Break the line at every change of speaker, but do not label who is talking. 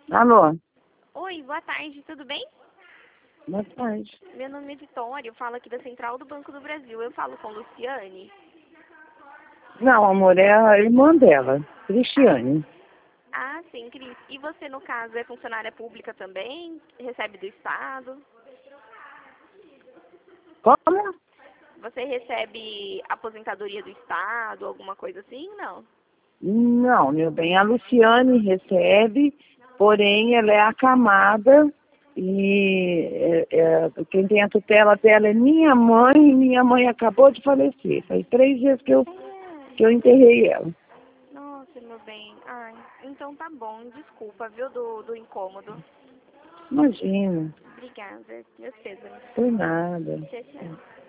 Alô?
Oi, boa tarde, tudo bem?
Boa tarde.
Meu nome é Vitória, eu falo aqui da Central do Banco do Brasil. Eu falo com Luciane.
Não, amor, é a irmã dela, Cristiane.
Ah, sim, Cris. E você, no caso, é funcionária pública também? Recebe do Estado?
Como?
Você recebe aposentadoria do Estado, alguma coisa assim? Não.
Não, meu bem, a Luciane recebe, porém ela é acamada e quem tem a tutela dela é minha mãe e minha mãe acabou de falecer. Faz 3 dias que
É.
eu enterrei ela.
Nossa, meu bem. Ai, então tá bom. Desculpa, viu, do incômodo.
Imagina,
Obrigada. Meus pêsames.
por nada.
Tchau, tchau.